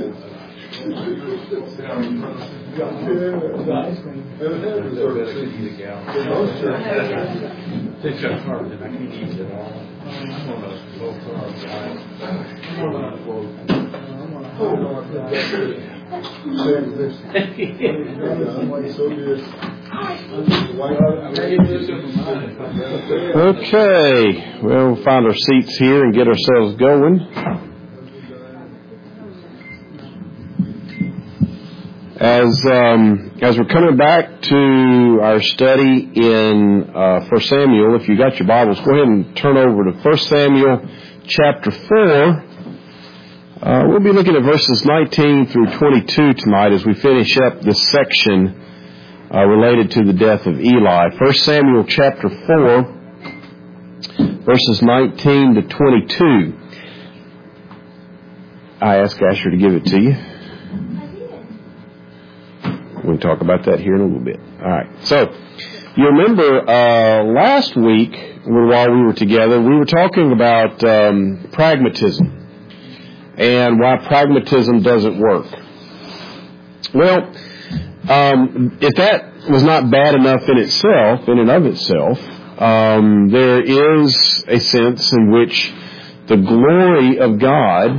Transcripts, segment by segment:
Okay, well, we'll find our seats here and get ourselves going. As we're coming back to our study in 1 Samuel, if you got your Bibles, go ahead and turn over to 1 Samuel chapter 4. We'll be looking at verses 19 through 22 tonight as we finish up this section related to the death of Eli. 1 Samuel chapter 4, verses 19 to 22. I asked Asher to give it to you. We'll talk about that here in a little bit. All right. So, you remember last week, while we were together, we were talking about pragmatism and why pragmatism doesn't work. Well, if that was not bad enough in and of itself, there is a sense in which the glory of God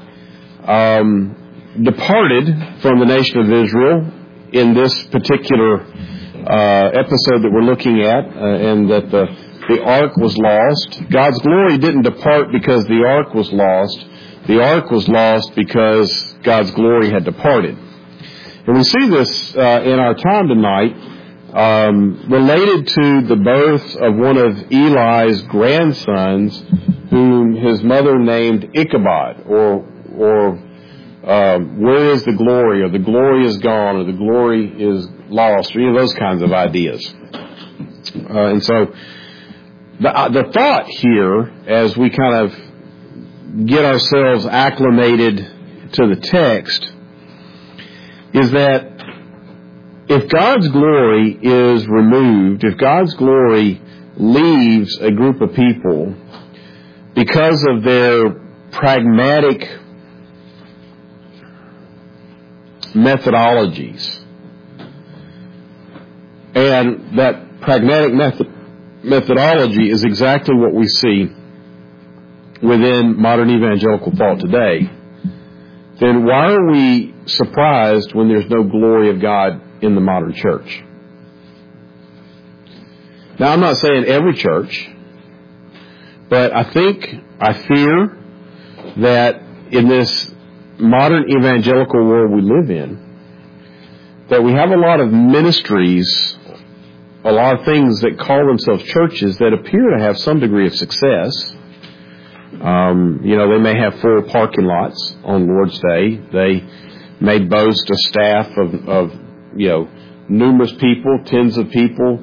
departed from the nation of Israel in this particular episode that we're looking at, and that the ark was lost. God's glory didn't depart because the ark was lost. The ark was lost because God's glory had departed. And we see this in our time tonight related to the birth of one of Eli's grandsons, whom his mother named Ichabod, or where is the glory, or the glory is gone, or the glory is lost, or those kinds of ideas. And so the thought here, as we kind of get ourselves acclimated to the text, is that if God's glory is removed, if God's glory leaves a group of people because of their pragmatic methodologies, and that pragmatic methodology is exactly what we see within modern evangelical thought today, then why are we surprised when there's no glory of God in the modern church? Now, I'm not saying every church, but I fear that in this modern evangelical world we live in, that we have a lot of ministries, a lot of things that call themselves churches that appear to have some degree of success. They may have full parking lots on Lord's Day. They may boast a staff of numerous people, tens of people.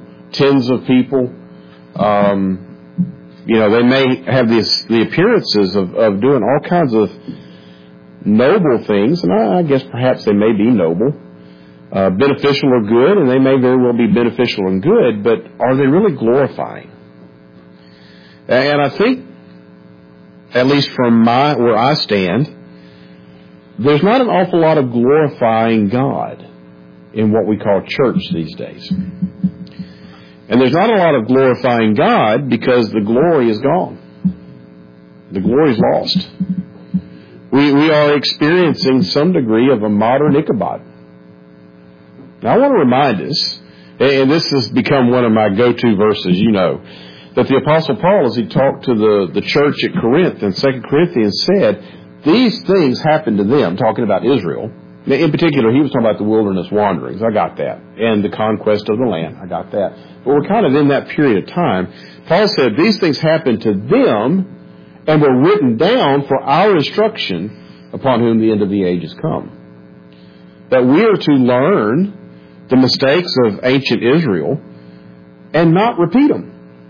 They may have the appearances of doing all kinds of noble things, and I guess perhaps they may be noble, beneficial or good, and they may very well be beneficial and good, but are they really glorifying? And I think, at least from where I stand, there's not an awful lot of glorifying God in what we call church these days. And there's not a lot of glorifying God because the glory is gone. The glory is lost. We are experiencing some degree of a modern Ichabod. Now I want to remind us, and this has become one of my go-to verses, that the Apostle Paul, as he talked to the church at Corinth in 2 Corinthians, said, these things happened to them, talking about Israel. In particular, he was talking about the wilderness wanderings. I got that. And the conquest of the land. I got that. But we're kind of in that period of time. Paul said, these things happened to them and were written down for our instruction, upon whom the end of the age has come. That we are to learn the mistakes of ancient Israel and not repeat them.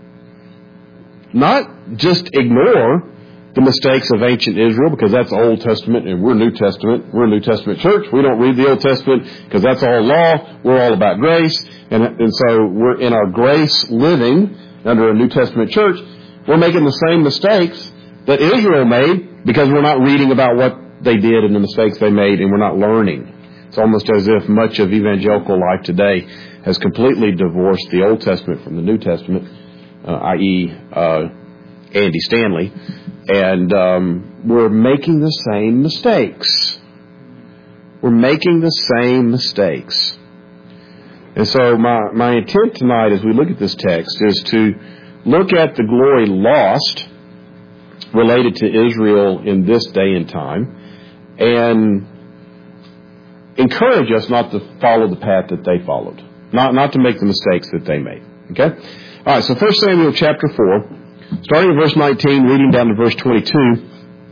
Not just ignore the mistakes of ancient Israel because that's Old Testament and we're New Testament. We're a New Testament church. We don't read the Old Testament because that's all law. We're all about grace. And so we're in our grace living under a New Testament church. We're making the same mistakes that Israel made because we're not reading about what they did and the mistakes they made, and we're not learning. It's almost as if much of evangelical life today has completely divorced the Old Testament from the New Testament, i.e. Andy Stanley, and we're making the same mistakes. We're making the same mistakes. And so my intent tonight as we look at this text is to look at the glory lost related to Israel in this day and time and encourage us not to follow the path that they followed, not to make the mistakes that they made. Okay? All right, so 1 Samuel chapter 4, starting in verse 19, reading down to verse 22.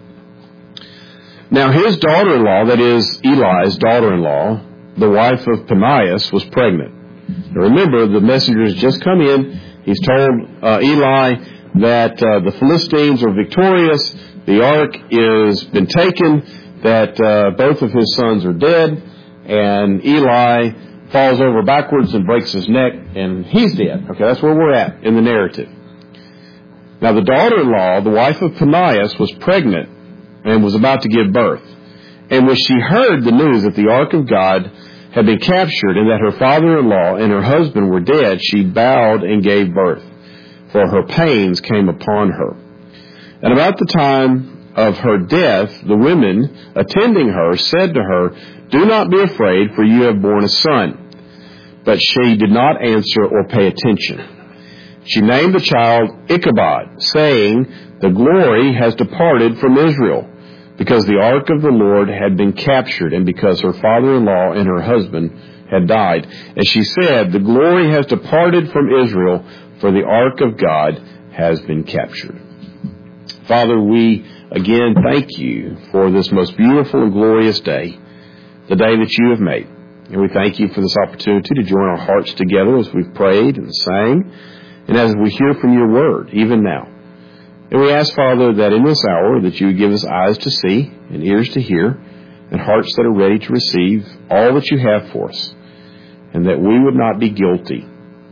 Now his daughter-in-law, that is Eli's daughter-in-law, the wife of Peninnah, was pregnant. Now remember, the messenger has just come in. He's told Eli that the Philistines are victorious, the ark has been taken, that both of his sons are dead, and Eli falls over backwards and breaks his neck, and he's dead. Okay, that's where we're at in the narrative. Now the daughter-in-law, the wife of Peninnah, was pregnant and was about to give birth. And when she heard the news that the ark of God had been captured and that her father-in-law and her husband were dead, she bowed and gave birth, for her pains came upon her. And about the time of her death, the women attending her said to her, "Do not be afraid, for you have borne a son." But she did not answer or pay attention. She named the child Ichabod, saying, "The glory has departed from Israel, because the ark of the Lord had been captured, and because her father-in-law and her husband had died." And she said, "The glory has departed from Israel, for the ark of God has been captured." Father, we again thank you for this most beautiful and glorious day, the day that you have made. And we thank you for this opportunity to join our hearts together as we've prayed and sang, and as we hear from your word, even now. And we ask, Father, that in this hour that you would give us eyes to see and ears to hear and hearts that are ready to receive all that you have for us, and that we would not be guilty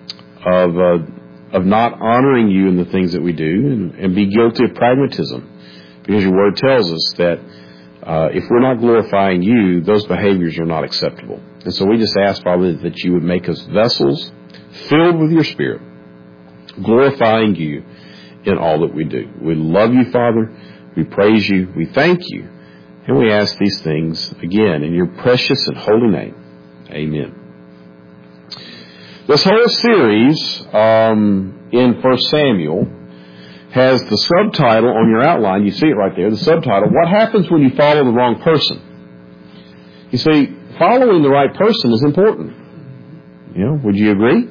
of not honoring you in the things that we do and be guilty of pragmatism, because your word tells us that if we're not glorifying you, those behaviors are not acceptable. And so we just ask, Father, that you would make us vessels filled with your Spirit, glorifying you in all that we do. We love you, Father. We praise you. We thank you. And we ask these things again in your precious and holy name. Amen. This whole series in 1 Samuel has the subtitle on your outline. You see it right there. The subtitle, What Happens When You Follow the Wrong Person? You see, following the right person is important. You know, would you agree?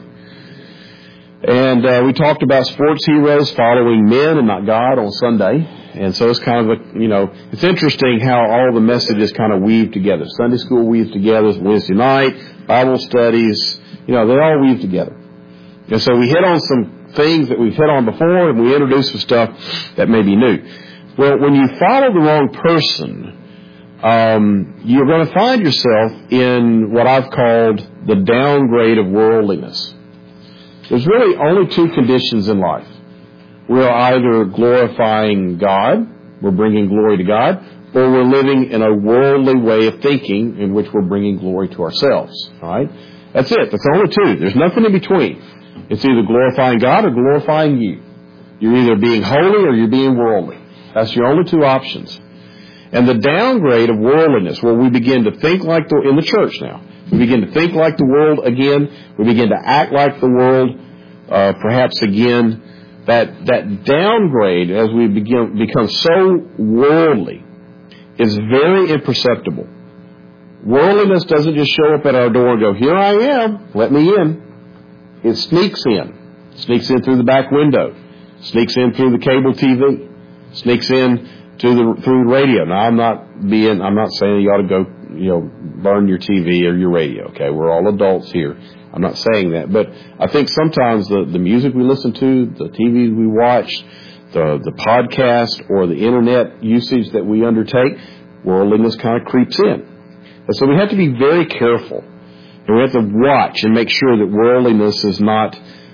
And we talked about sports heroes following men and not God on Sunday. And so it's kind of it's interesting how all the messages kind of weave together. Sunday school weaves together, Wednesday night, Bible studies, they all weave together. And so we hit on some things that we've hit on before, and we introduce some stuff that may be new. Well, when you follow the wrong person, you're going to find yourself in what I've called the downgrade of worldliness. There's really only two conditions in life. We're either glorifying God, we're bringing glory to God, or we're living in a worldly way of thinking in which we're bringing glory to ourselves. All right? That's it. That's the only two. There's nothing in between. It's either glorifying God or glorifying you. You're either being holy or you're being worldly. That's your only two options. And the downgrade of worldliness, where we begin to think like in the church now, we begin to think like the world again. We begin to act like the world, perhaps again. That downgrade, as we become so worldly, is very imperceptible. Worldliness doesn't just show up at our door and go, "Here I am, let me in." It sneaks in. Sneaks in through the back window. Sneaks in through the cable TV. Sneaks in through the radio. Now, I'm not saying you ought to go, burn your TV or your radio. Okay, we're all adults here. I'm not saying that, but I think sometimes the music we listen to, the TV we watch, the podcast or the internet usage that we undertake, worldliness kind of creeps in. And so we have to be very careful. And we have to watch and make sure that worldliness is not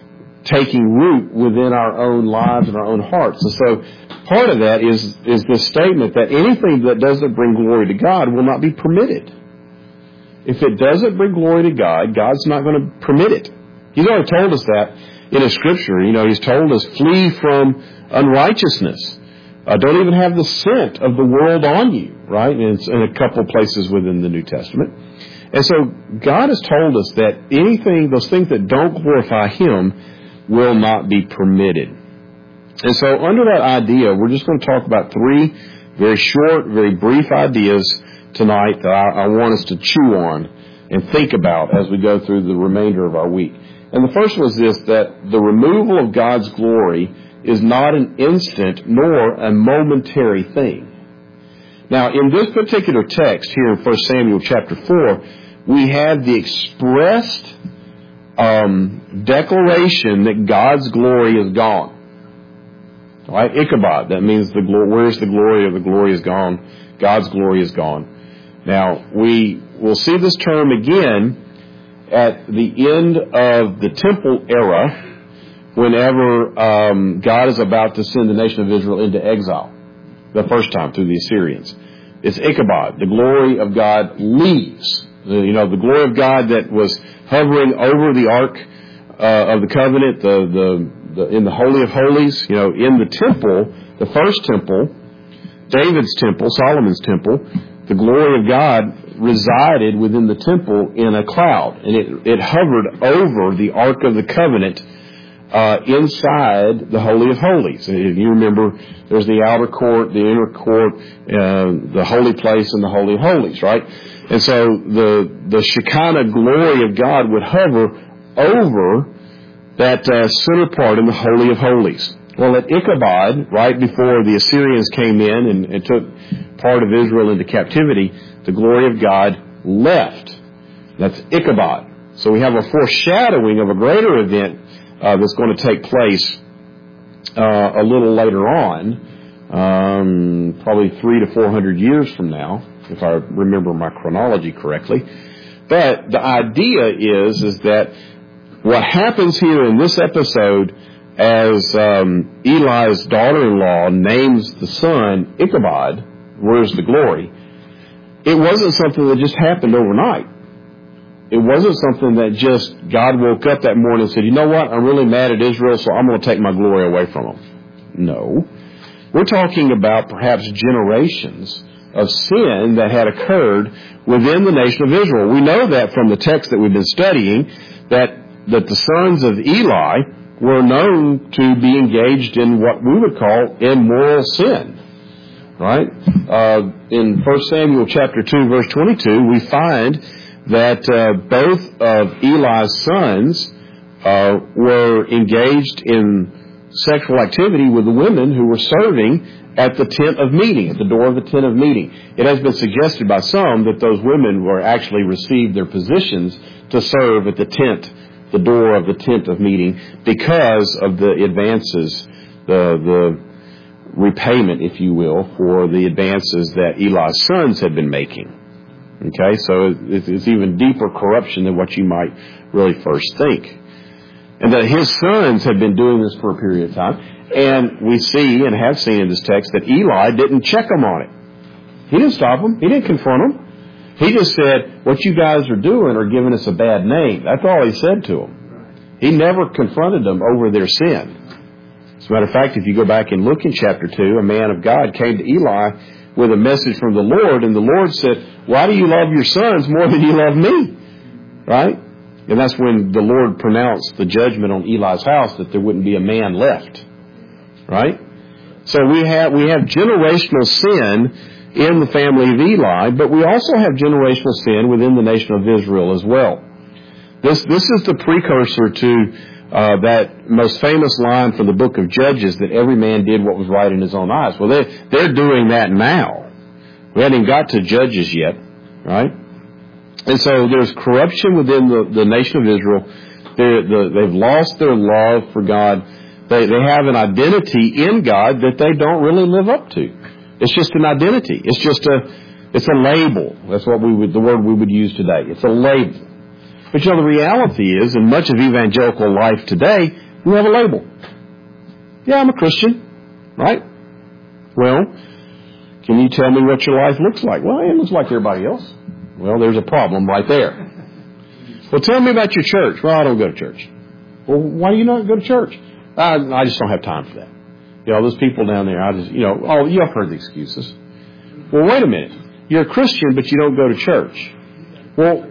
taking root within our own lives and our own hearts. And so part of that is this statement that anything that doesn't bring glory to God will not be permitted. If it doesn't bring glory to God, God's not going to permit it. He's already told us that in His Scripture. He's told us, flee from unrighteousness. Don't even have the scent of the world on you, right? And it's in a couple of places within the New Testament. And so God has told us that those things that don't glorify Him will not be permitted. And so under that idea, we're just going to talk about 3 very short, very brief ideas tonight that I want us to chew on and think about as we go through the remainder of our week. And the first was this, that the removal of God's glory is not an instant nor a momentary thing. Now, in this particular text here in 1 Samuel chapter 4, we have the expressed declaration that God's glory is gone. Right? Ichabod. That means where's the glory? The glory is gone. God's glory is gone. Now, we will see this term again at the end of the temple era, whenever God is about to send the nation of Israel into exile, the first time through the Assyrians. It's Ichabod. The glory of God leaves. The glory of God that was hovering over the Ark of the Covenant, in the Holy of Holies, in the temple, the first temple, David's temple, Solomon's temple, the glory of God resided within the temple in a cloud, and it hovered over the Ark of the Covenant inside the Holy of Holies. And you remember, there's the outer court, the inner court, the holy place, and the Holy of Holies, right? And so the Shekinah glory of God would hover over that center part in the Holy of Holies. Well, at Ichabod, right before the Assyrians came in and took part of Israel into captivity, the glory of God left. That's Ichabod. So we have a foreshadowing of a greater event that's going to take place a little later on, probably 300 to 400 years from now, if I remember my chronology correctly. But the idea is that what happens here in this episode, as Eli's daughter-in-law names the son Ichabod, where's the glory, it wasn't something that just happened overnight. It wasn't something that just God woke up that morning and said, you know what, I'm really mad at Israel, so I'm going to take my glory away from them. No. We're talking about perhaps generations of sin that had occurred within the nation of Israel. We know that from the text that we've been studying, that the sons of Eli were known to be engaged in what we would call immoral sin. Right? In 1 Samuel chapter 2, verse 22, we find that both of Eli's sons were engaged in sexual activity with the women who were serving at the tent of meeting, at the door of the tent of meeting. It has been suggested by some that those women were actually received their positions to serve at the door of the tent of meeting, because of the advances, the repayment, if you will, for the advances that Eli's sons had been making. Okay, so it's even deeper corruption than what you might really first think. And that his sons had been doing this for a period of time. And we see and have seen in this text that Eli didn't check them on it. He didn't stop them. He didn't confront them. He just said, what you guys are doing are giving us a bad name. That's all he said to them. He never confronted them over their sin. As a matter of fact, if you go back and look in chapter 2, a man of God came to Eli with a message from the Lord, and the Lord said, why do you love your sons more than you love me? Right? And that's when the Lord pronounced the judgment on Eli's house that there wouldn't be a man left. Right? So we have generational sin in the family of Eli, but we also have generational sin within the nation of Israel as well. This is the precursor to that most famous line from the book of Judges, that every man did what was right in his own eyes. Well, they're doing that now. We haven't even got to Judges yet, right? And so there's corruption within the nation of Israel. They've lost their love for God. They have an identity in God that they don't really live up to. It's just an identity. It's a label. That's what the word we would use today. It's a label. But the reality is, in much of evangelical life today, We have a label. Yeah, I'm a Christian, right? Well, can you tell me what your life looks like? Well, it looks like everybody else. Well, there's a problem right there. Well, tell me about your church. Well, I don't go to church. Well, why do you not go to church? I just don't have time for that. Those people down there, you've heard the excuses. Well, wait a minute. You're a Christian, but you don't go to church. Well,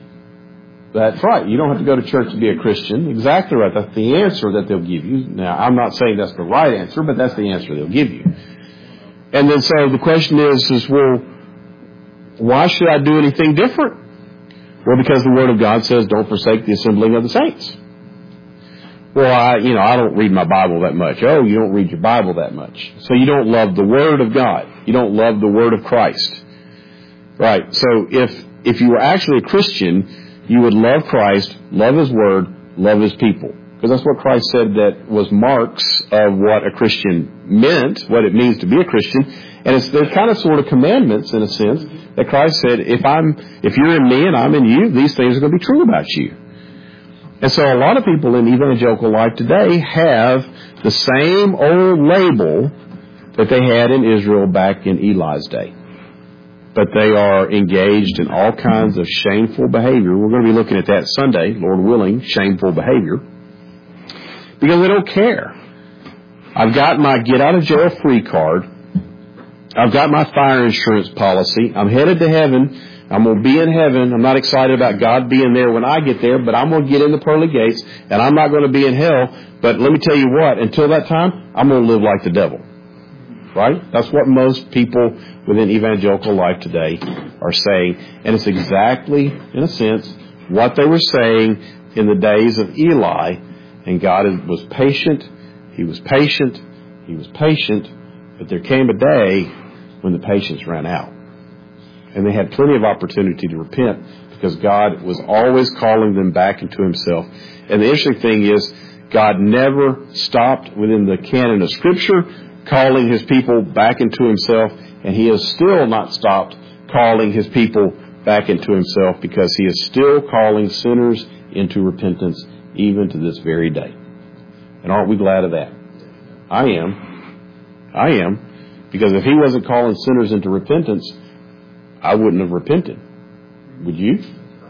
that's right. You don't have to go to church to be a Christian. Exactly right. That's the answer that they'll give you. Now, I'm not saying that's the right answer, but that's the answer they'll give you. And then so the question is, well, why should I do anything different? Well, because the Word of God says, don't forsake the assembling of the saints. Well, I don't read my Bible that much. Oh, you don't read your Bible that much. So you don't love the Word of God. You don't love the Word of Christ. Right. So if you were actually a Christian, you would love Christ, love His Word, love His people. Because that's what Christ said that was marks of what a Christian meant, what it means to be a Christian. And they're kind of sort of commandments in a sense that Christ said, if you're in me and I'm in you, these things are going to be true about you. And so a lot of people in evangelical life today have the same old label that they had in Israel back in Eli's day. But they are engaged in all kinds of shameful behavior. We're going to be looking at that Sunday, Lord willing, shameful behavior. Because they don't care. I've got my get-out-of-jail-free card. I've got my fire insurance policy. I'm headed to heaven. I'm going to be in heaven. I'm not excited about God being there when I get there, but I'm going to get in the pearly gates, and I'm not going to be in hell. But let me tell you what, until that time, I'm going to live like the devil. Right? That's what most people within evangelical life today are saying. And it's exactly, in a sense, what they were saying in the days of Eli. And God was patient. He was patient. He was patient. But there came a day when the patience ran out. And they had plenty of opportunity to repent because God was always calling them back into Himself. And the interesting thing is, God never stopped within the canon of Scripture calling His people back into Himself. And He has still not stopped calling His people back into Himself because He is still calling sinners into repentance even to this very day. And aren't we glad of that? I am. Because if He wasn't calling sinners into repentance, I wouldn't have repented. Would you?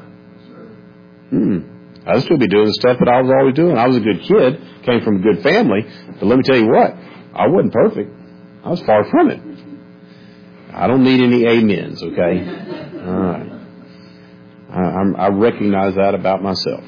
I'd still be doing the stuff that I was always doing. I was a good kid, came from a good family, but let me tell you what, I wasn't perfect. I was far from it. I don't need any amens, okay? All right. I recognize that about myself.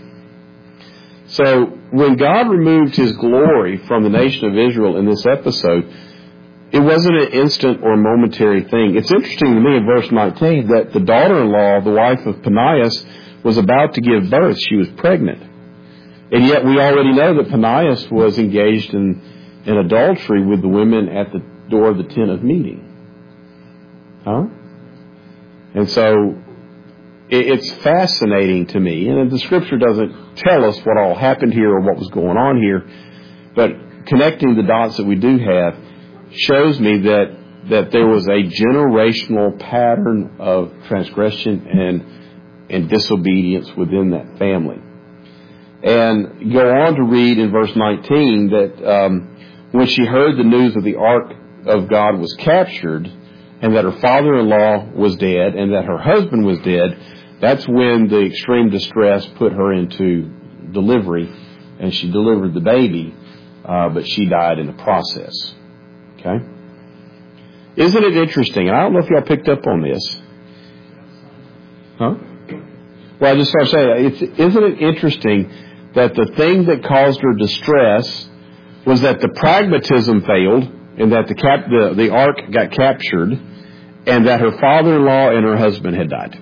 So when God removed His glory from the nation of Israel in this episode, it wasn't an instant or momentary thing. It's interesting to me in verse 19 that the daughter-in-law, the wife of Peninnah, was about to give birth. She was pregnant. And yet we already know that Peninnah was engaged in adultery with the women at the door of the tent of meeting. Huh? And so it's fascinating to me. And the Scripture doesn't tell us what all happened here or what was going on here. But connecting the dots that we do have shows me that there was a generational pattern of transgression and disobedience within that family. And go on to read in verse 19 that when she heard the news of the ark of God was captured and that her father-in-law was dead and that her husband was dead, that's when the extreme distress put her into delivery, and she delivered the baby, but she died in the process. Okay? Isn't it interesting? And I don't know if y'all picked up on this. Huh? Well, I just want to say, isn't it interesting that the thing that caused her distress was that the pragmatism failed and that the ark got captured and that her father-in-law and her husband had died.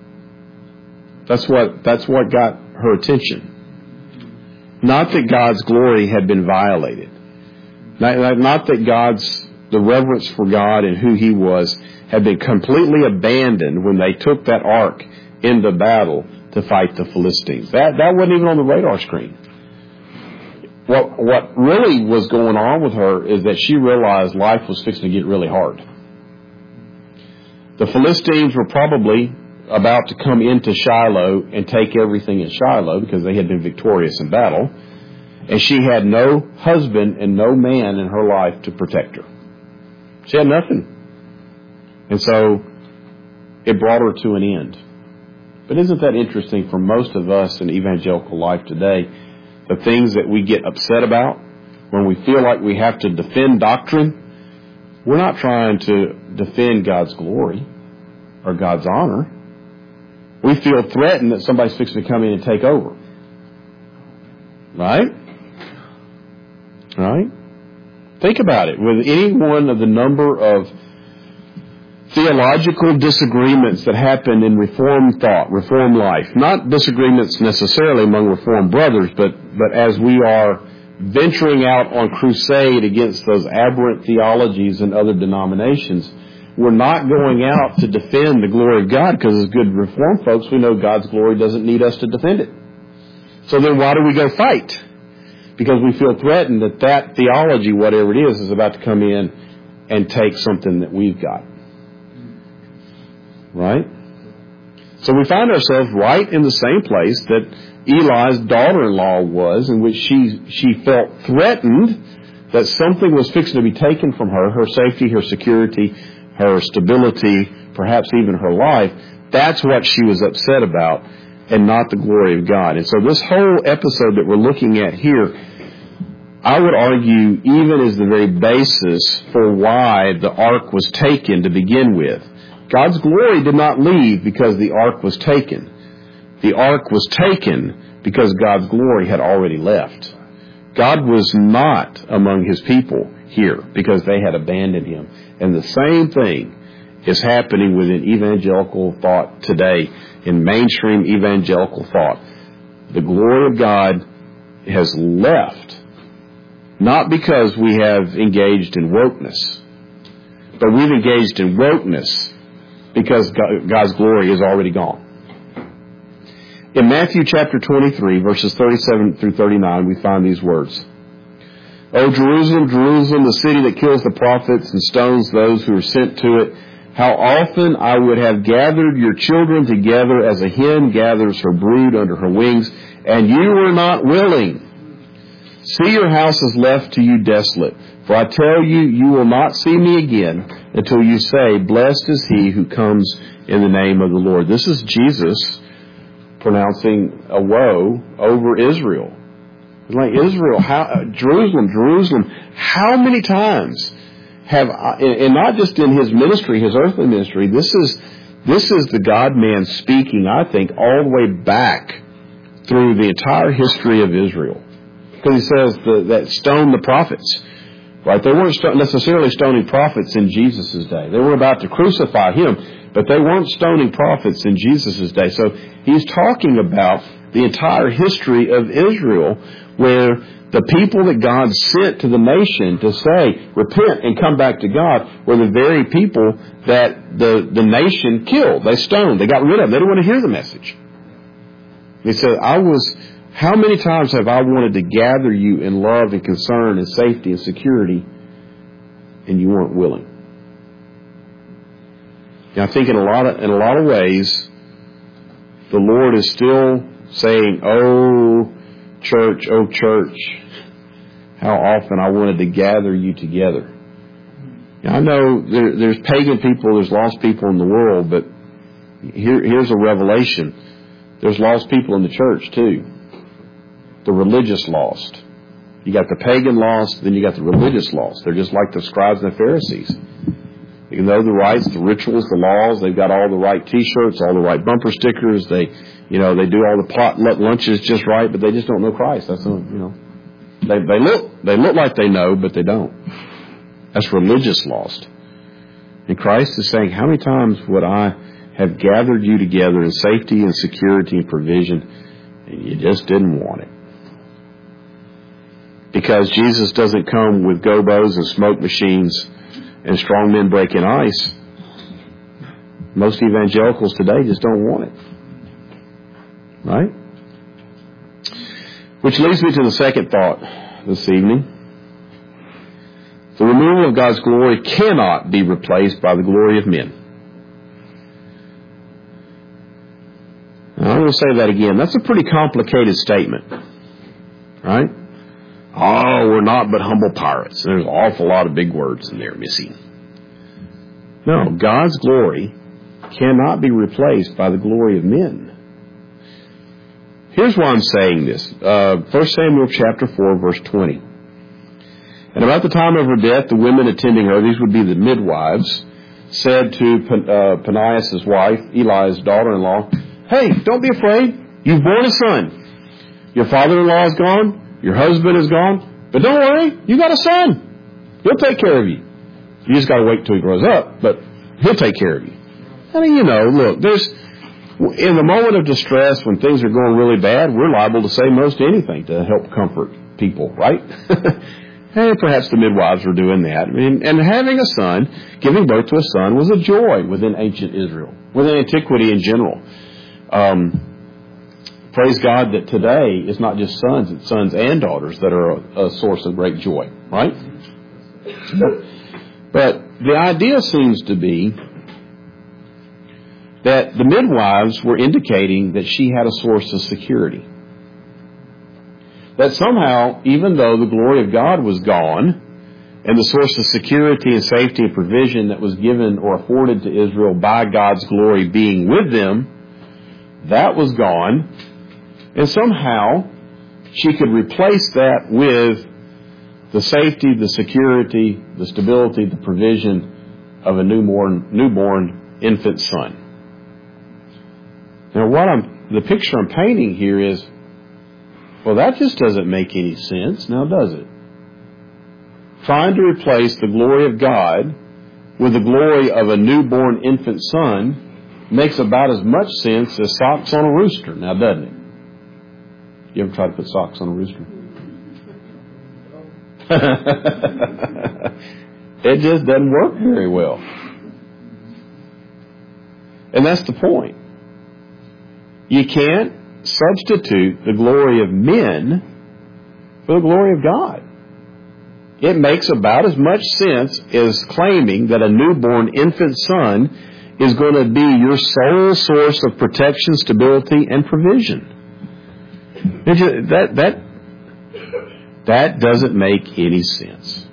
That's what got her attention. Not that God's glory had been violated. Not that the reverence for God and who He was had been completely abandoned when they took that ark into battle to fight the Philistines. That wasn't even on the radar screen. What really was going on with her is that she realized life was fixing to get really hard. The Philistines were probably about to come into Shiloh and take everything in Shiloh because they had been victorious in battle. And she had no husband and no man in her life to protect her. She had nothing. And so it brought her to an end. But isn't that interesting for most of us in evangelical life today? The things that we get upset about when we feel like we have to defend doctrine, we're not trying to defend God's glory or God's honor. We feel threatened that somebody's fixing to come in and take over. Right? Right? Think about it. With any one of the number of theological disagreements that happen in Reformed thought, Reformed life, not disagreements necessarily among Reformed brothers, but as we are venturing out on crusade against those aberrant theologies and other denominations, we're not going out to defend the glory of God, because as good Reformed folks, we know God's glory doesn't need us to defend it. So then why do we go fight? Because we feel threatened that theology, whatever it is about to come in and take something that we've got. Right? So we find ourselves right in the same place that Eli's daughter-in-law was, in which she felt threatened that something was fixing to be taken from her safety, her security, her stability, perhaps even her life. That's what she was upset about, and not the glory of God. And so this whole episode that we're looking at here, I would argue, even is the very basis for why the ark was taken to begin with. God's glory did not leave because the ark was taken. The ark was taken because God's glory had already left. God was not among His people here because they had abandoned Him. And the same thing is happening within evangelical thought today, in mainstream evangelical thought. The glory of God has left, not because we have engaged in wokeness, but we've engaged in wokeness because God's glory is already gone. In Matthew chapter 23, verses 37 through 39, we find these words. O Jerusalem, Jerusalem, the city that kills the prophets and stones those who are sent to it, how often I would have gathered your children together as a hen gathers her brood under her wings, and you were not willing. See, your house is left to you desolate. For I tell you, you will not see me again until you say, blessed is he who comes in the name of the Lord. This is Jesus pronouncing a woe over Israel. It's like, Israel, Jerusalem, Jerusalem, how many times have I, and not just in his ministry, his earthly ministry, this is the God-man speaking, I think, all the way back through the entire history of Israel. Because he says that stone the prophets. Right? They weren't necessarily stoning prophets in Jesus' day. They were about to crucify him, but they weren't stoning prophets in Jesus' day. So he's talking about the entire history of Israel, where the people that God sent to the nation to say, repent and come back to God, were the very people that the nation killed. They stoned. They got rid of them. They didn't want to hear the message. He said, how many times have I wanted to gather you in love and concern and safety and security, and you weren't willing? And I think in a lot of ways, the Lord is still saying, oh church, how often I wanted to gather you together. Now, I know there's pagan people, there's lost people in the world, but here's a revelation. There's lost people in the church too. The religious lost. You got the pagan lost, then you got the religious lost. They're just like the scribes and the Pharisees. You know the rites, the rituals, the laws. They've got all the right T-shirts, all the right bumper stickers. They do all the potluck lunches just right, but they just don't know Christ. That's they look like they know, but they don't. That's religious lost. And Christ is saying, how many times would I have gathered you together in safety and security and provision, and you just didn't want it? Because Jesus doesn't come with gobos and smoke machines and strong men breaking ice. Most evangelicals today just don't want it. Right? Which leads me to the second thought this evening. The removal of God's glory cannot be replaced by the glory of men. Now, I'm going to say that again. That's a pretty complicated statement. Right? oh, we're not but humble pirates. There's an awful lot of big words in there missing. No, God's glory cannot be replaced by the glory of men. Here's why I'm saying this. 1 Samuel chapter 4, verse 20. And about the time of her death, the women attending her, these would be the midwives, said to Peninnah's wife, Eli's daughter-in-law, hey, don't be afraid. You've borne a son. Your father-in-law is gone. Your husband is gone. But don't worry. You got a son. He'll take care of you. You just got to wait till he grows up, but he'll take care of you. I mean, look, in the moment of distress, when things are going really bad, we're liable to say most anything to help comfort people, right? And perhaps the midwives were doing that. And having a son, giving birth to a son, was a joy within ancient Israel, within antiquity in general. Praise God that today it's not just sons, it's sons and daughters that are a source of great joy, right? But the idea seems to be that the midwives were indicating that she had a source of security. That somehow, even though the glory of God was gone, and the source of security and safety and provision that was given or afforded to Israel by God's glory being with them, that was gone. And somehow, she could replace that with the safety, the security, the stability, the provision of a newborn infant son. Now, the picture I'm painting here is, well, that just doesn't make any sense, now does it? Trying to replace the glory of God with the glory of a newborn infant son makes about as much sense as socks on a rooster, now doesn't it? You ever try to put socks on a rooster? It just doesn't work very well. And that's the point. You can't substitute the glory of men for the glory of God. It makes about as much sense as claiming that a newborn infant son is going to be your sole source of protection, stability, and provision. That doesn't make any sense.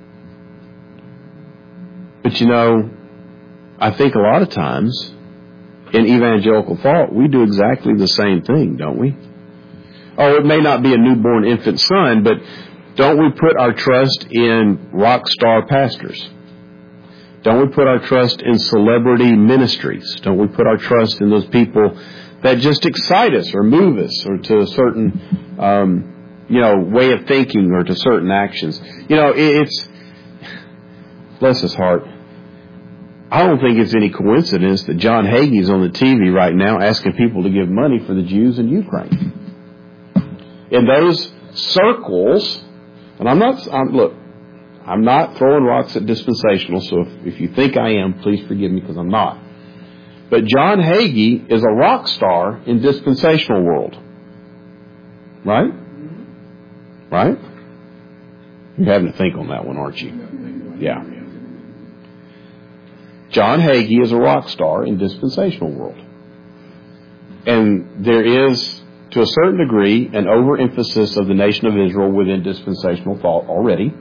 But I think a lot of times in evangelical thought, we do exactly the same thing, don't we? Oh, it may not be a newborn infant son, but don't we put our trust in rock star pastors? Don't we put our trust in celebrity ministries? Don't we put our trust in those people that just excite us or move us or to a certain, way of thinking or to certain actions? It's, bless his heart, I don't think it's any coincidence that John Hagee is on the TV right now asking people to give money for the Jews in Ukraine. In those circles, and I'm not throwing rocks at dispensational, so if you think I am, please forgive me because I'm not. But John Hagee is a rock star in dispensational world. Right? Right? You're having to think on that one, aren't you? Yeah. John Hagee is a rock star in dispensational world. And there is, to a certain degree, an overemphasis of the nation of Israel within dispensational thought already.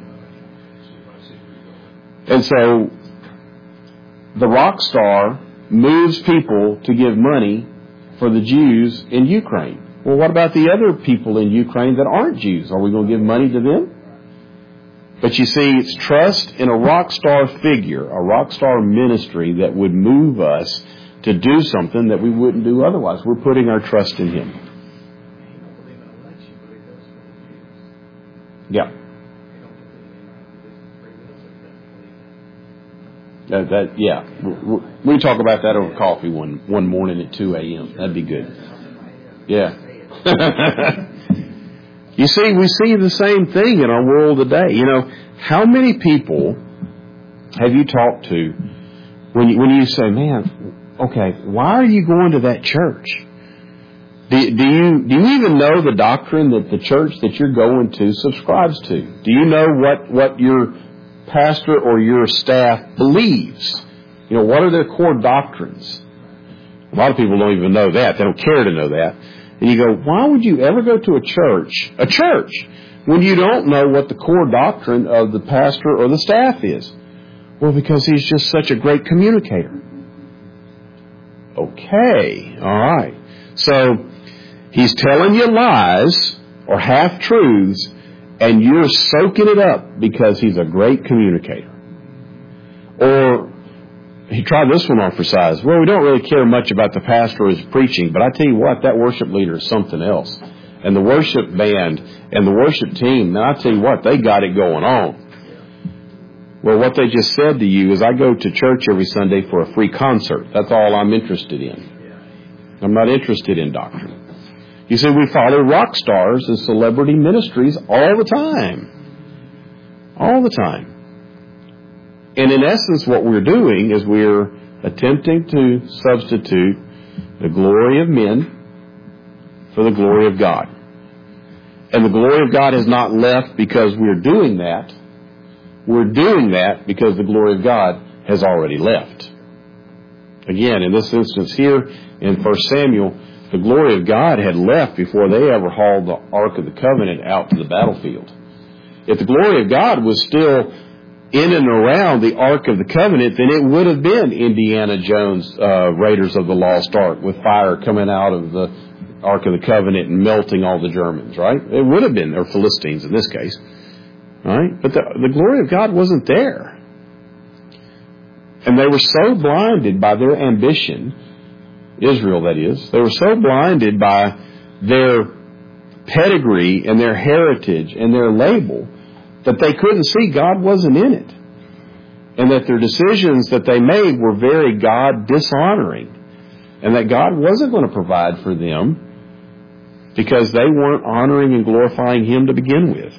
And so, the rock star moves people to give money for the Jews in Ukraine. Well, what about the other people in Ukraine that aren't Jews? Are we going to give money to them? But you see, it's trust in a rock star figure, a rock star ministry that would move us to do something that we wouldn't do otherwise. We're putting our trust in Him. Yeah. We talk about that over coffee one morning at 2 a.m. That'd be good. Yeah. You see, we see the same thing in our world today. How many people have you talked to when you say, man, okay, why are you going to that church? Do you even know the doctrine that the church that you're going to subscribes to? Do you know what your pastor or your staff believes? What are their core doctrines? A lot of people don't even know that. They don't care to know that. And you go, why would you ever go to a church when you don't know what the core doctrine of the pastor or the staff is? Well, because he's just such a great communicator. Okay, all right. So he's telling you lies or half-truths, and you're soaking it up because he's a great communicator. Or he tried this one on for size. Well, we don't really care much about the pastor or his preaching, but I tell you what, that worship leader is something else. And the worship band and the worship team, man, I tell you what, they got it going on. Well, what they just said to you is, I go to church every Sunday for a free concert. That's all I'm interested in. I'm not interested in doctrine. You see, we follow rock stars and celebrity ministries all the time. All the time. And in essence, what we're doing is we're attempting to substitute the glory of men for the glory of God. And the glory of God has not left because we're doing that. We're doing that because the glory of God has already left. Again, in this instance here in 1 Samuel, the glory of God had left before they ever hauled the Ark of the Covenant out to the battlefield. If the glory of God was still in and around the Ark of the Covenant, then it would have been Indiana Jones' Raiders of the Lost Ark, with fire coming out of the Ark of the Covenant and melting all the Germans, right? It would have been, or Philistines in this case, right? But the glory of God wasn't there. And they were so blinded by their ambition, Israel that is, they were so blinded by their pedigree and their heritage and their label that they couldn't see God wasn't in it. And that their decisions that they made were very God dishonoring. And that God wasn't going to provide for them because they weren't honoring and glorifying Him to begin with.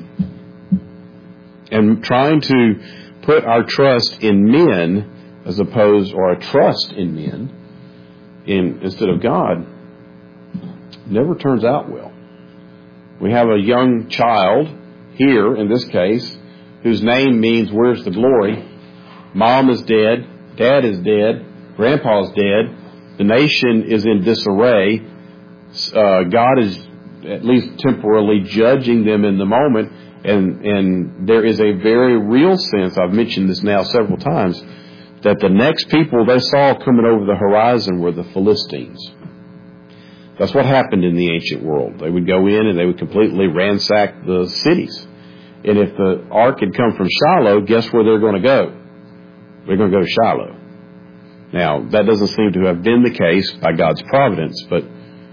And trying to put our trust in men as opposed, or a trust in men instead of God, never turns out well. We have a young child here, in this case, whose name means, where's the glory? Mom is dead. Dad is dead. Grandpa's dead. The nation is in disarray. God is at least temporarily judging them in the moment. And there is a very real sense, I've mentioned this now several times, that the next people they saw coming over the horizon were the Philistines. That's what happened in the ancient world. They would go in and they would completely ransack the cities. And if the ark had come from Shiloh, guess where they're going to go? They're going to go to Shiloh. Now, that doesn't seem to have been the case by God's providence, but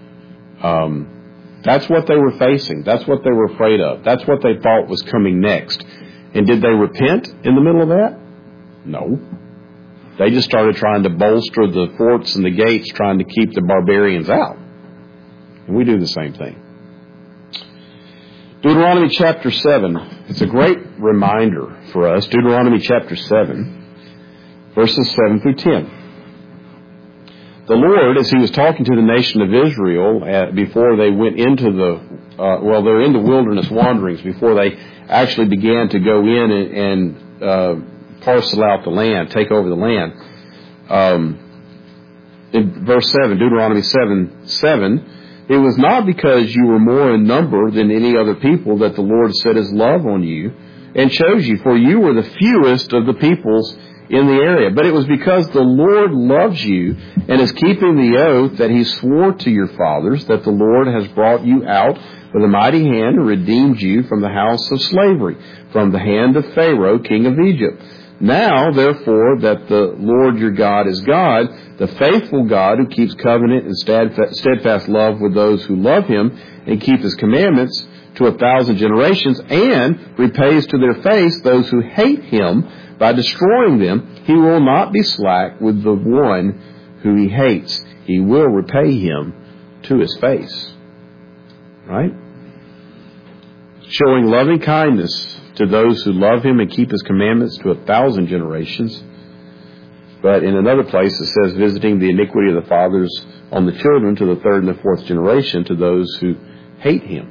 that's what they were facing. That's what they were afraid of. That's what they thought was coming next. And did they repent in the middle of that? No. They just started trying to bolster the forts and the gates, trying to keep the barbarians out. And we do the same thing. Deuteronomy chapter 7. It's a great reminder for us. Deuteronomy chapter 7, verses 7 through 10. The Lord, as He was talking to the nation of Israel before they went into they're in the wilderness wanderings, before they actually began to go in and parcel out the land, take over the land. In verse 7, Deuteronomy 7, it was not because you were more in number than any other people that the Lord set His love on you and chose you, for you were the fewest of the peoples in the area. But it was because the Lord loves you and is keeping the oath that He swore to your fathers, that the Lord has brought you out with a mighty hand and redeemed you from the house of slavery, from the hand of Pharaoh, king of Egypt. Now, therefore, that the Lord your God is God, the faithful God who keeps covenant and steadfast love with those who love Him and keep His commandments to 1,000 generations, and repays to their face those who hate Him by destroying them, He will not be slack with the one who He hates. He will repay him to his face. Right? Showing loving kindness to those who love Him and keep His commandments to 1,000 generations. But in another place it says, visiting the iniquity of the fathers on the children to the 3rd and the 4th generation to those who hate Him.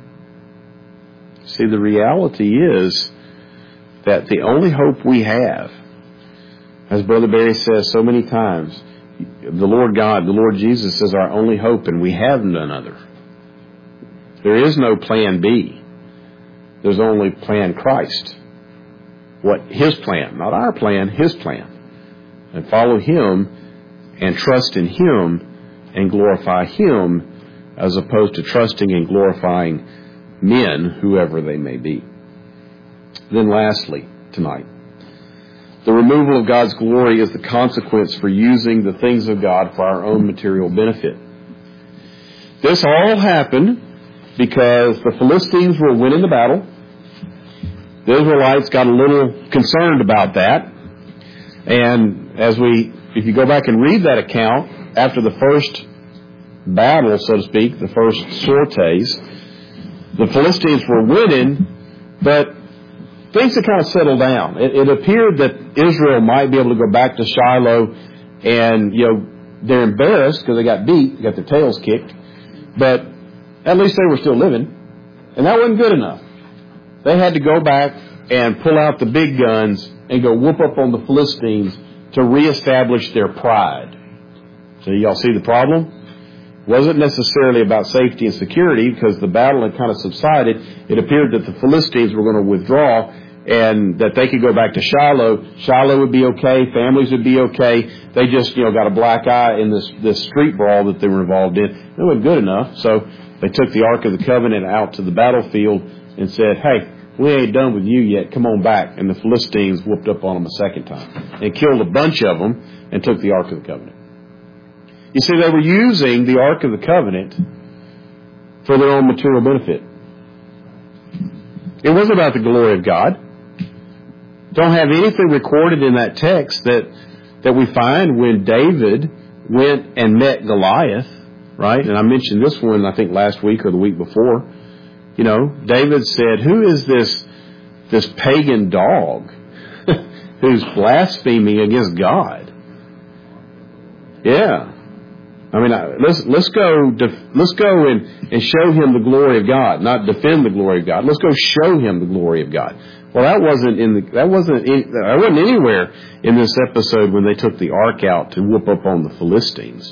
See, the reality is that the only hope we have, as Brother Barry says so many times, the Lord God, the Lord Jesus is our only hope, and we have none other. There is no plan B. There's only plan Christ. What His plan, not our plan, His plan. And follow Him and trust in Him and glorify Him as opposed to trusting and glorifying men, whoever they may be. Then lastly, tonight, the removal of God's glory is the consequence for using the things of God for our own material benefit. This all happened because the Philistines were winning the battle. The Israelites got a little concerned about that. And if you go back and read that account, after the first battle, so to speak, the first sorties, the Philistines were winning, but things had kind of settled down. It appeared that Israel might be able to go back to Shiloh and, they're embarrassed because they got beat, got their tails kicked, but at least they were still living. And that wasn't good enough. They had to go back and pull out the big guns and go whoop up on the Philistines to reestablish their pride. So y'all see the problem? It wasn't necessarily about safety and security because the battle had kind of subsided. It appeared that the Philistines were going to withdraw and that they could go back to Shiloh. Shiloh would be okay. Families would be okay. They just, got a black eye in this street brawl that they were involved in. It wasn't good enough. So they took the Ark of the Covenant out to the battlefield and said, hey, we ain't done with you yet. Come on back. And the Philistines whooped up on them a second time and killed a bunch of them and took the Ark of the Covenant. You see, they were using the Ark of the Covenant for their own material benefit. It wasn't about the glory of God. Don't have anything recorded in that text that we find when David went and met Goliath, right? And I mentioned this one, I think, last week or the week before. David said, who is this pagan dog who's blaspheming against God? Yeah. I mean, let's go and show him the glory of God, not defend the glory of God. Let's go show him the glory of God. Well, that wasn't anywhere in this episode when they took the ark out to whoop up on the Philistines.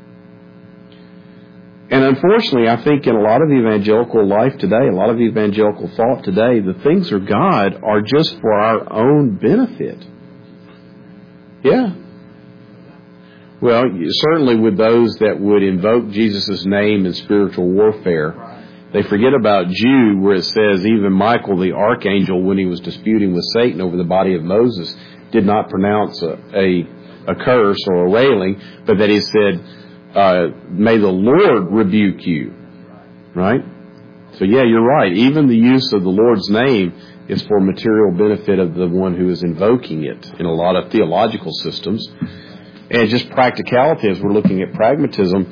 And unfortunately, I think in a lot of evangelical life today, a lot of evangelical thought today, the things of God are just for our own benefit. Yeah. Well, certainly with those that would invoke Jesus' name in spiritual warfare, they forget about Jude, where it says even Michael the archangel, when he was disputing with Satan over the body of Moses, did not pronounce a curse or a railing, but that he said, may the Lord rebuke you. Right? So yeah, you're right. Even the use of the Lord's name is for material benefit of the one who is invoking it in a lot of theological systems. And just practicality, as we're looking at pragmatism,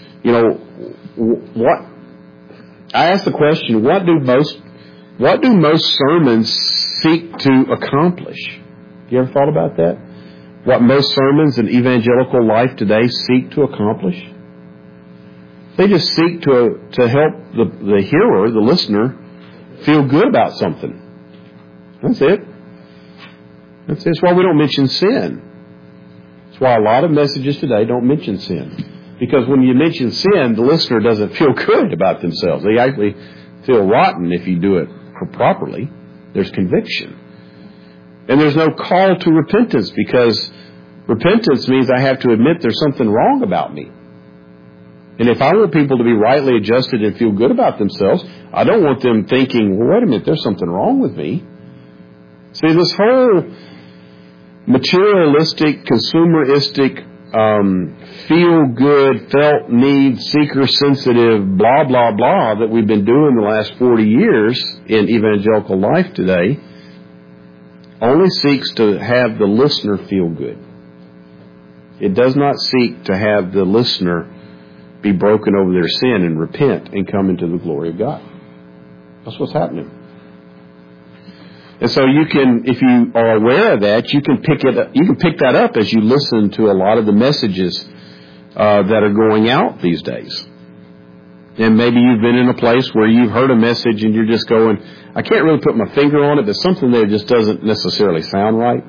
I ask the question, what do most sermons seek to accomplish? You ever thought about that? What most sermons in evangelical life today seek to accomplish? They just seek to help the hearer, the listener, feel good about something. That's it. That's why we don't mention sin. That's why a lot of messages today don't mention sin. Because when you mention sin, the listener doesn't feel good about themselves. They actually feel rotten if you do it properly. There's conviction. And there's no call to repentance, because repentance means I have to admit there's something wrong about me. And if I want people to be rightly adjusted and feel good about themselves, I don't want them thinking, well, wait a minute, there's something wrong with me. See, this whole materialistic, consumeristic, feel-good, felt need, seeker-sensitive, blah, blah, blah that we've been doing the last 40 years in evangelical life today only seeks to have the listener feel good. It does not seek to have the listener be broken over their sin and repent and come into the glory of God. That's what's happening. And so you can, if you are aware of that, you can pick that up as you listen to a lot of the messages that are going out these days. And maybe you've been in a place where you've heard a message and you're just going, I can't really put my finger on it, but something there just doesn't necessarily sound right,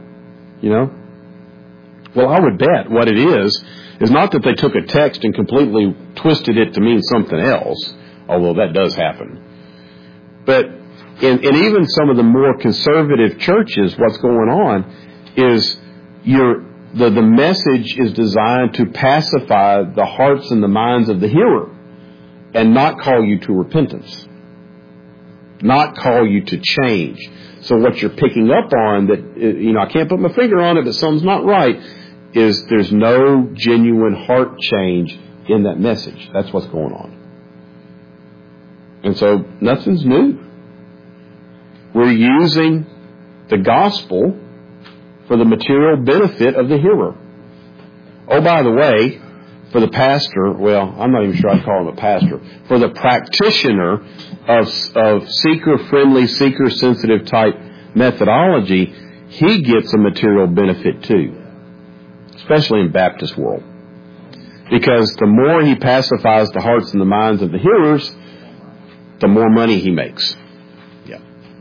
Well, I would bet what it is not that they took a text and completely twisted it to mean something else, although that does happen. But and even some of the more conservative churches, what's going on is the message is designed to pacify the hearts and the minds of the hearer and not call you to repentance, not call you to change. So what you're picking up on that, I can't put my finger on it, but something's not right, is there's no genuine heart change in that message. That's what's going on. And so nothing's new. We're using the gospel for the material benefit of the hearer. Oh, by the way, for the pastor, well, I'm not even sure I'd call him a pastor, for the practitioner of seeker-friendly, seeker-sensitive type methodology, he gets a material benefit too, especially in Baptist world. Because the more he pacifies the hearts and the minds of the hearers, the more money he makes. Yeah.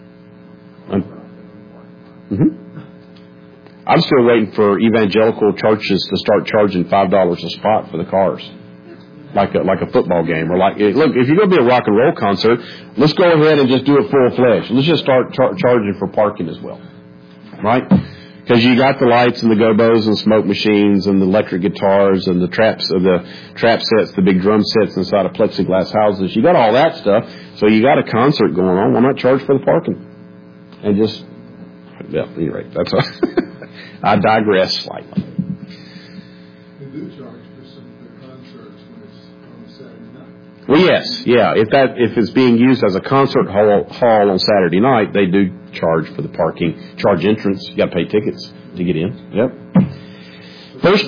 I'm still waiting for evangelical churches to start charging $5 a spot for the cars, like a football game, or look, if you're going to be a rock and roll concert, let's go ahead and just do it full fledged. Let's just start charging for parking as well, right? Because you got the lights and the gobos and smoke machines and the electric guitars and the trap sets, the big drum sets inside of plexiglass houses. You got all that stuff, so you got a concert going on. Why not charge for the parking? And just, well, anyway, that's all. I digress slightly. They do charge for some of the concerts when it's on Saturday night. Well, yes, yeah. If it's being used as a concert hall on Saturday night, they do charge for the parking, charge entrance. You got to pay tickets to get in. Yep. First,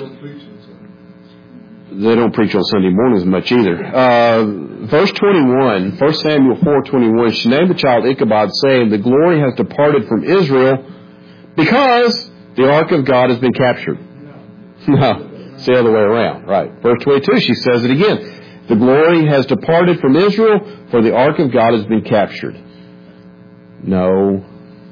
they don't preach on Sunday mornings much either. Verse 21, 1 Samuel 4:21. She named the child Ichabod, saying, "The glory has departed from Israel because the ark of God has been captured." No, it's the other way around. Right. Verse 22, she says it again. "The glory has departed from Israel, for the ark of God has been captured." No.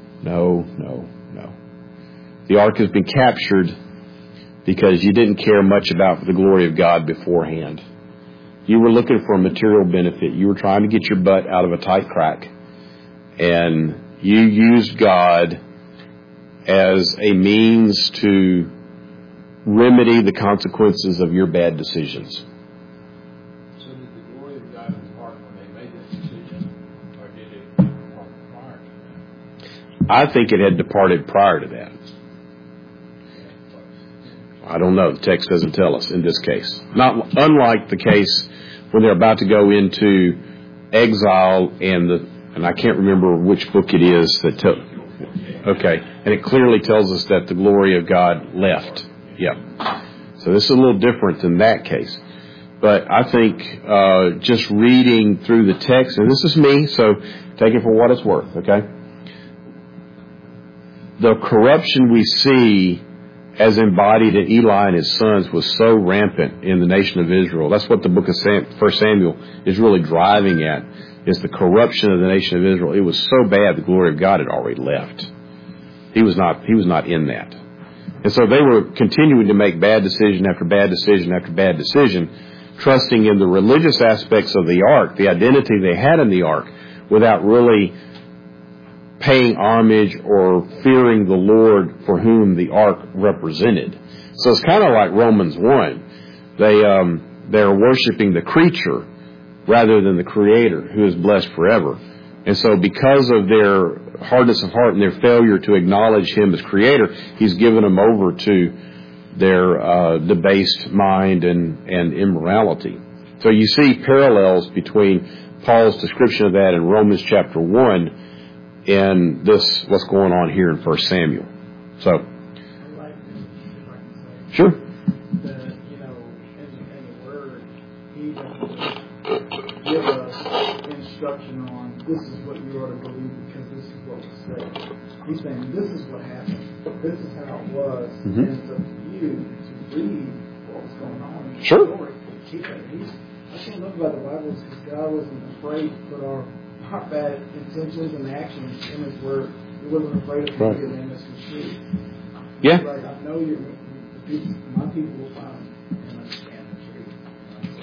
The ark has been captured because you didn't care much about the glory of God beforehand. You were looking for a material benefit. You were trying to get your butt out of a tight crack. And you used God as a means to remedy the consequences of your bad decisions. So did the glory of God depart when they made that decision, or did it depart prior to that? I think it had departed prior to that. I don't know. The text doesn't tell us in this case. Not unlike the case when they're about to go into exile, and I can't remember which book it is that okay, and it clearly tells us that the glory of God left. Yeah. So this is a little different than that case. But I think just reading through the text, and this is me, so take it for what it's worth, okay? The corruption we see as embodied in Eli and his sons was so rampant in the nation of Israel. That's what the book of 1 Samuel is really driving at, is the corruption of the nation of Israel. It was so bad the glory of God had already left. He was not in that. And so they were continuing to make bad decision after bad decision after bad decision, trusting in the religious aspects of the ark, the identity they had in the ark, without really paying homage or fearing the Lord for whom the ark represented. So it's kind of like Romans 1. They're worshiping the creature rather than the Creator, who is blessed forever. And so because of their hardness of heart and their failure to acknowledge Him as Creator, He's given them over to their debased mind and immorality. So you see parallels between Paul's description of that in Romans chapter 1 and this, what's going on here in 1 Samuel. So, sure. In the Word, He doesn't give us instruction on this is what you ought to believe because this is what was said. He's saying this is what happened. This is how it was. Mm-hmm. And it's up to you to read what was going on in the Sure. story. I can't look about the Bible because God wasn't afraid to put our bad intentions and actions in His Word. He wasn't afraid of Right. forgiving us for truth. Yeah. Like, I know my people will find and understand the truth.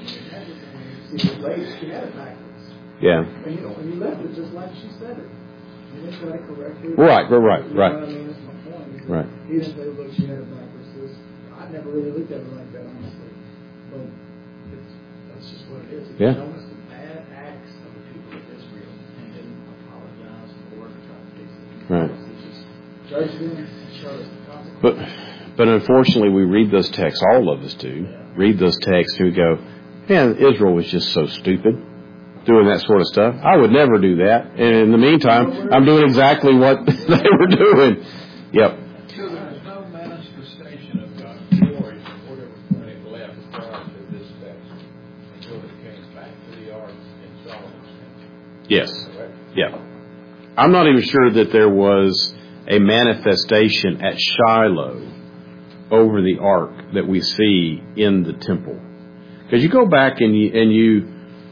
When you see the lady, she had it backwards. Yeah. And when you left it just like she said it. He didn't try to correct it. Right. You know what I mean? That's my point. He said, Right. He didn't say, look, she had it backwards. I never really looked at it like that, honestly. But that's just what it is. It's Yeah. almost the bad acts of the people of Israel and didn't apologize or try to fix it. Right. He just judged them and showed us the consequences. But unfortunately, we read those texts, all of us do, read those texts and we go, man, Israel was just so stupid doing that sort of stuff. I would never do that. And in the meantime, I'm doing exactly what they were doing. Yep. So there's no manifestation of God's glory from whatever point it left prior to this text until it came back to the ark in Solomon's temple. Yes. Correct? Yeah. I'm not even sure that there was a manifestation at Shiloh over the ark that we see in the temple. Because you go back and you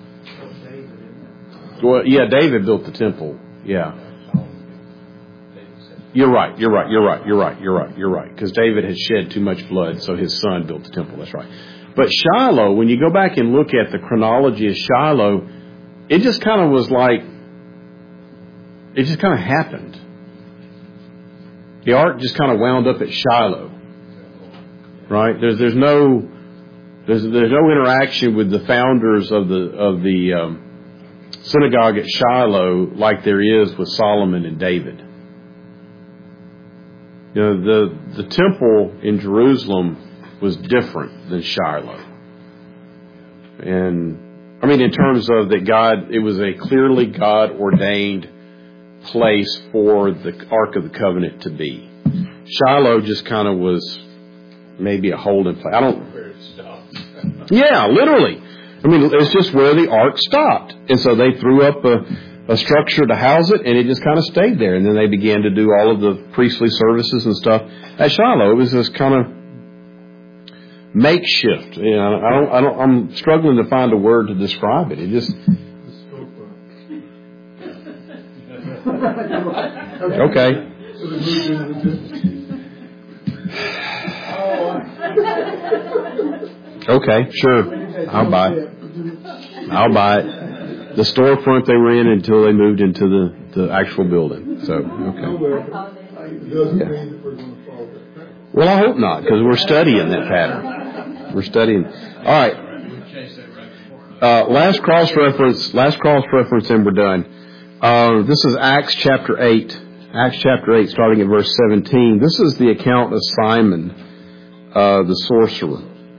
well, yeah, David built the temple. Yeah. You're right. Because David had shed too much blood, so his son built the temple. That's right. But Shiloh, when you go back and look at the chronology of Shiloh, it just kind of was like, it just kind of happened. The ark just kind of wound up at Shiloh. Right? There's no interaction with the founders of the synagogue at Shiloh like there is with Solomon and David. You know, the temple in Jerusalem was different than Shiloh. And I mean, in terms of that God, it was a clearly God ordained place for the Ark of the Covenant to be. Shiloh just kind of was maybe a holding place. Yeah, literally. I mean, it's just where the ark stopped. And so they threw up a structure to house it, and it just kind of stayed there. And then they began to do all of the priestly services and stuff at Shiloh. It was this kind of makeshift. You know, I'm struggling to find a word to describe it. It just. Okay. Okay, sure. I'll buy it. The storefront they were in until they moved into the actual building. So, okay. It doesn't mean that we're going to follow that pattern. Well, I hope not, because we're studying that pattern. We're studying. All right. Last cross reference, and we're done. This is Acts chapter 8. Acts chapter 8, starting at verse 17. This is the account of Simon, the sorcerer.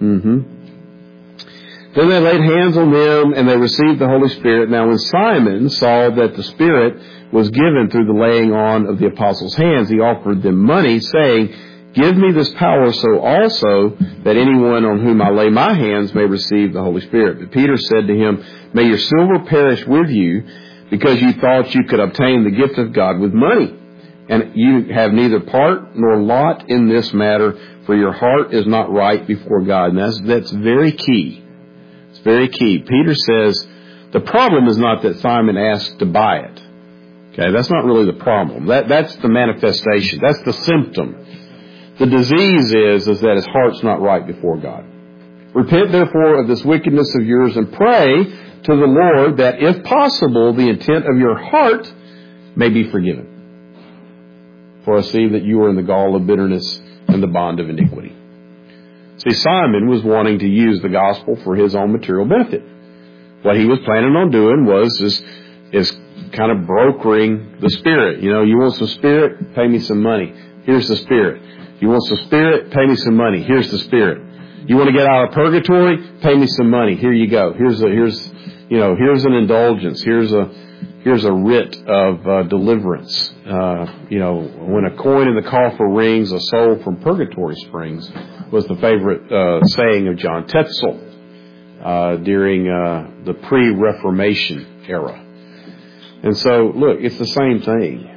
Then they laid hands on them, and they received the Holy Spirit. Now when Simon saw that the Spirit was given through the laying on of the apostles' hands, he offered them money, saying, "Give me this power so also that anyone on whom I lay my hands may receive the Holy Spirit." But Peter said to him, "May your silver perish with you, because you thought you could obtain the gift of God with money. And you have neither part nor lot in this matter, for your heart is not right before God." And that's very key. It's very key. Peter says the problem is not that Simon asked to buy it. Okay, that's not really the problem. That's the manifestation. That's the symptom. The disease is that his heart's not right before God. "Repent therefore of this wickedness of yours and pray to the Lord that, if possible, the intent of your heart may be forgiven. For I see that you are in the gall of bitterness and the bond of iniquity." See, Simon was wanting to use the gospel for his own material benefit. What he was planning on doing is kind of brokering the Spirit. You know, you want some Spirit? Pay me some money. Here's the Spirit. You want some Spirit? Pay me some money. Here's the Spirit. You want to get out of purgatory? Pay me some money. Here you go. Here's an indulgence. Here's a writ of deliverance. When a coin in the coffer rings, a soul from purgatory springs, was the favorite saying of John Tetzel during the pre-Reformation era. And so, look, it's the same thing.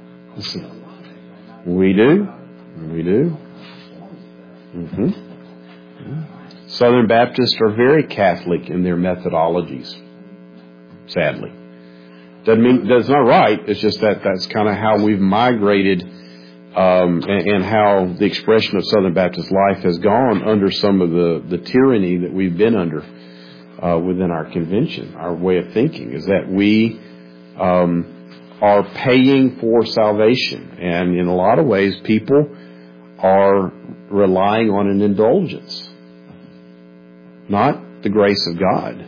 We do. Southern Baptists are very Catholic in their methodologies, sadly. Doesn't mean that's not right. It's just that's kind of how we've migrated, and how the expression of Southern Baptist life has gone under some of the tyranny that we've been under within our convention. Our way of thinking is that we are paying for salvation. And in a lot of ways, people are relying on an indulgence, not the grace of God.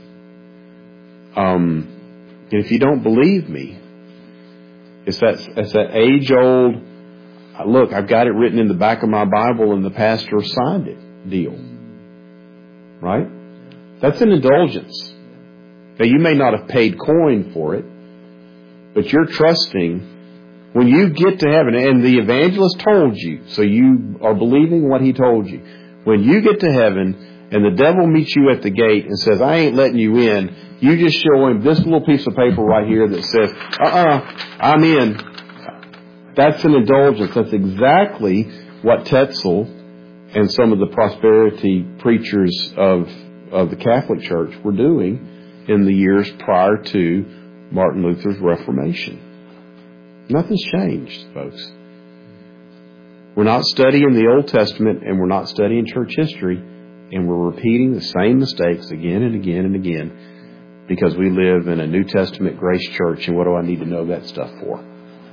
And if you don't believe me, it's that age-old, look, I've got it written in the back of my Bible and the pastor signed it deal. Right? That's an indulgence. Now, you may not have paid coin for it, but you're trusting when you get to heaven, and the evangelist told you, so you are believing what he told you. When you get to heaven and the devil meets you at the gate and says, I ain't letting you in, you just show him this little piece of paper right here that says, I'm in. That's an indulgence. That's exactly what Tetzel and some of the prosperity preachers of the Catholic Church were doing in the years prior to Martin Luther's Reformation. Nothing's changed, folks. We're not studying the Old Testament and we're not studying church history, and we're repeating the same mistakes again and again and again because we live in a New Testament grace church, and what do I need to know that stuff for?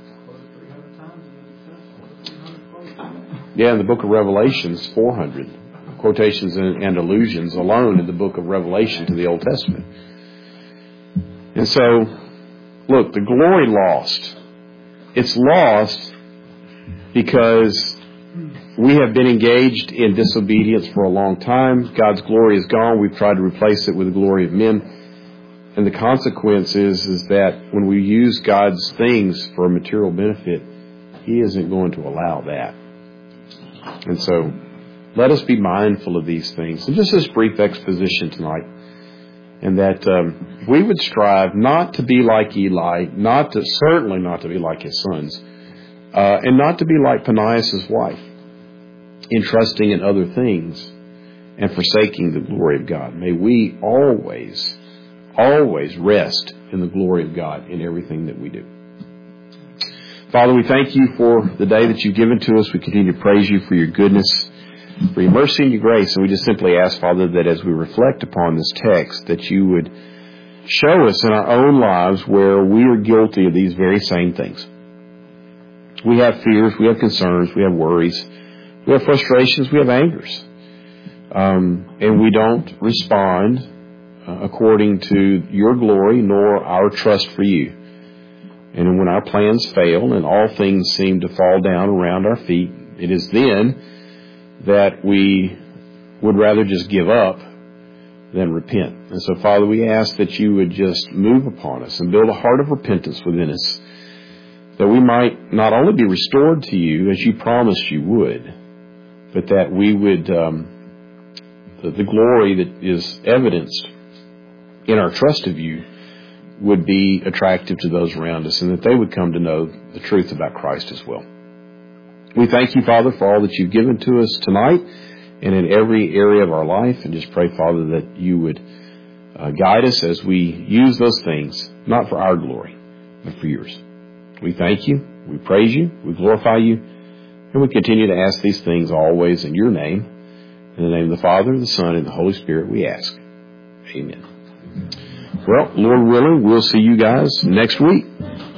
Yeah, in the book of Revelations, 400 quotations and allusions alone in the book of Revelation to the Old Testament. And so, look, the glory lost. It's lost because we have been engaged in disobedience for a long time. God's glory is gone. We've tried to replace it with the glory of men. And the consequence is that when we use God's things for a material benefit, He isn't going to allow that. And so, let us be mindful of these things. And just this brief exposition tonight, and that we would strive not to be like Eli, certainly not to be like his sons, and not to be like Penias' wife, in trusting in other things and forsaking the glory of God. May we always, always rest in the glory of God in everything that we do. Father, we thank you for the day that you've given to us. We continue to praise you for your goodness, for your mercy and your grace. And we just simply ask, Father, that as we reflect upon this text, that you would show us in our own lives where we are guilty of these very same things. We have fears, we have concerns, we have worries, we have frustrations, we have angers. And we don't respond according to your glory nor our trust for you. And when our plans fail and all things seem to fall down around our feet, it is then that we would rather just give up than repent. And so, Father, we ask that you would just move upon us and build a heart of repentance within us, that we might not only be restored to you as you promised you would, but that we would, the glory that is evidenced in our trust of you would be attractive to those around us, and that they would come to know the truth about Christ as well. We thank you, Father, for all that you've given to us tonight and in every area of our life, and just pray, Father, that you would guide us as we use those things, not for our glory, but for yours. We thank you, we praise you, we glorify you, and we continue to ask these things always in your name. In the name of the Father, the Son, and the Holy Spirit we ask. Amen. Well, Lord willing, we'll see you guys next week.